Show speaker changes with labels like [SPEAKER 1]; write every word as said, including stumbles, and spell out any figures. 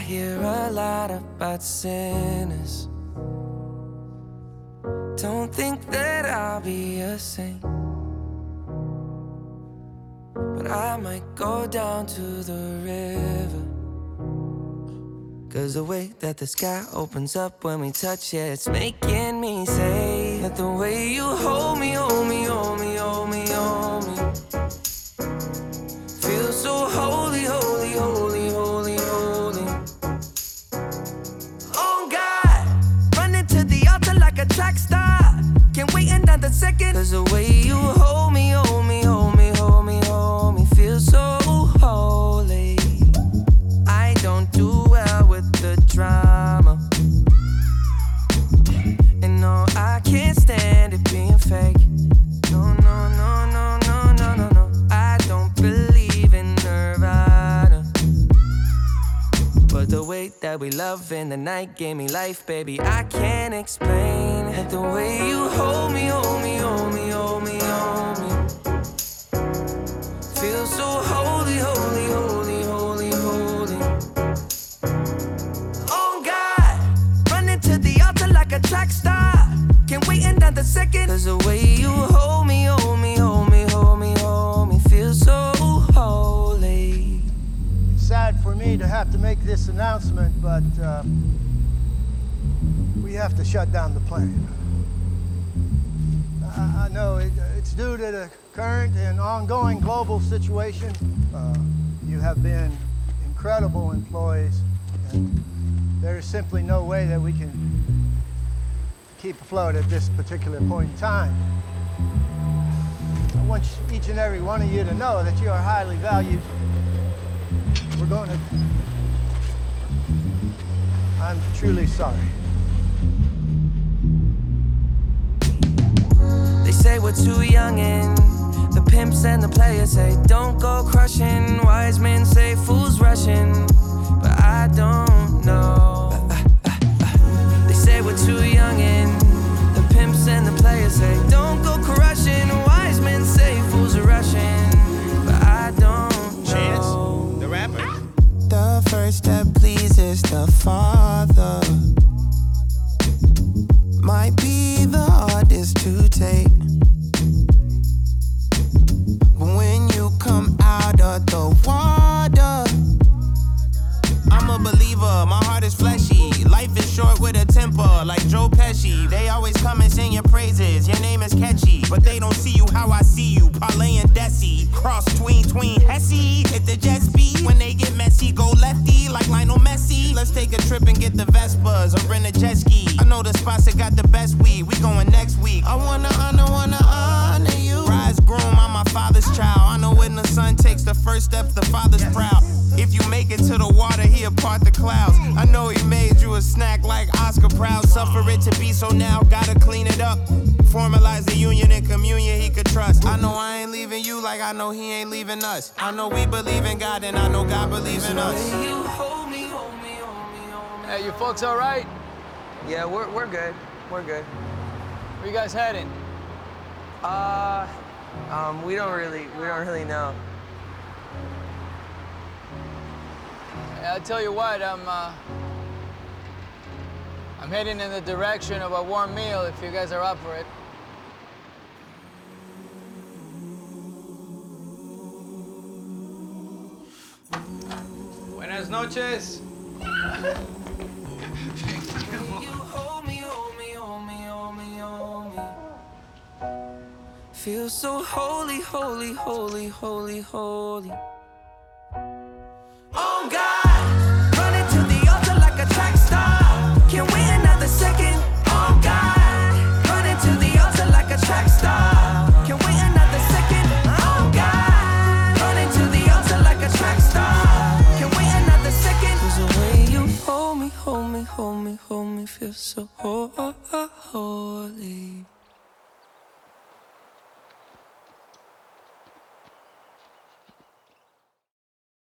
[SPEAKER 1] hear a lot about sinners. Don't think that I'll be a saint, but I might go down to the river. Cause the way that the sky opens up when we touch it, it's making me say that the way you hold me, hold me, hold me, hold me, hold me, feels so holy, holy, holy, holy, holy. Oh God, running to the altar like a track star. Can't wait another second. Cause the way you hold me, hold me, hold me, hold me, hold me, feels so holy. I don't do well with the drama, and no, I can't stand it being fake. No, no, no, no, no, no, no, no. I don't believe in Nirvana, but the way that we love in the night gave me life, baby. I can't explain it. The way you hold me, hold me, hold me, hold me, hold me, feels so holy, holy, holy, holy, holy. Oh God, running to the altar like a track star. Can't wait another second. Cause the way you hold me, hold me, hold me, hold me, hold me, feels so holy.
[SPEAKER 2] It's sad for me to have to make this announcement, but uh, we have to shut down the plane. I, I know it, it's due to the current and ongoing global situation. Uh, you have been incredible employees, and there is simply no way that we can keep afloat at this particular point in time. I want each and every one of you to know that you are highly valued. We're going to... I'm truly sorry.
[SPEAKER 1] They say we're too young and the pimps and the players say don't go crushing. Wise men say fools rushing, but I don't know. They say we're too young and the pimps and the players say don't go crushing. Wise men say fools are rushing, but I don't know.
[SPEAKER 3] Chance, the rapper.
[SPEAKER 4] The first step pleases the Father might be the hardest to take, but when you come out of the water, I'm a believer, my heart is fleshy. Life is short with a temper, like Joe Pesci. They always come and sing your praises, your name is catchy, but they don't see you how I see you. Parlay and Desi, cross tween, tween, Hesse. Hit the jet speed, when they get messy, go lefty, like Lionel Messi. Let's take a trip and get the Vespas, or rent a jet ski. I know the spots that got the best weed, we going next week. I wanna honor, wanna honor you. Rise groom, I'm my father's child. I know when the son takes the first step, the father's proud. If you make it to the water, he'll part the clouds. I know he made you a snack like Oscar Proud. Suffer it to be, so now gotta clean it up. Formalize the union and communion he could trust. I know I ain't leaving you like I know he ain't leaving us. I know we believe in God and I know God believes in us.
[SPEAKER 1] You hold me, hold me, hold me, hold me.
[SPEAKER 5] Hey, you folks all right?
[SPEAKER 1] Yeah, we're, we're good. We're good.
[SPEAKER 5] Where you guys heading?
[SPEAKER 1] Uh, um, we don't really, we don't really know.
[SPEAKER 5] I'll tell you what, I'm, uh, I'm heading in the direction of a warm meal if you guys are up for it. Buenas noches.
[SPEAKER 1] You hold me, hold me, hold me, hold me, hold me. Feel so holy, holy, holy, holy, holy. Oh God, running to the altar like a track star. Can't wait another second. Oh God, running to the altar like a track star. Can't wait another second. Oh God, running to the altar like a track star. Can't wait another second. 'Cause the way you hold me, hold me, hold me, hold me, feel so holy.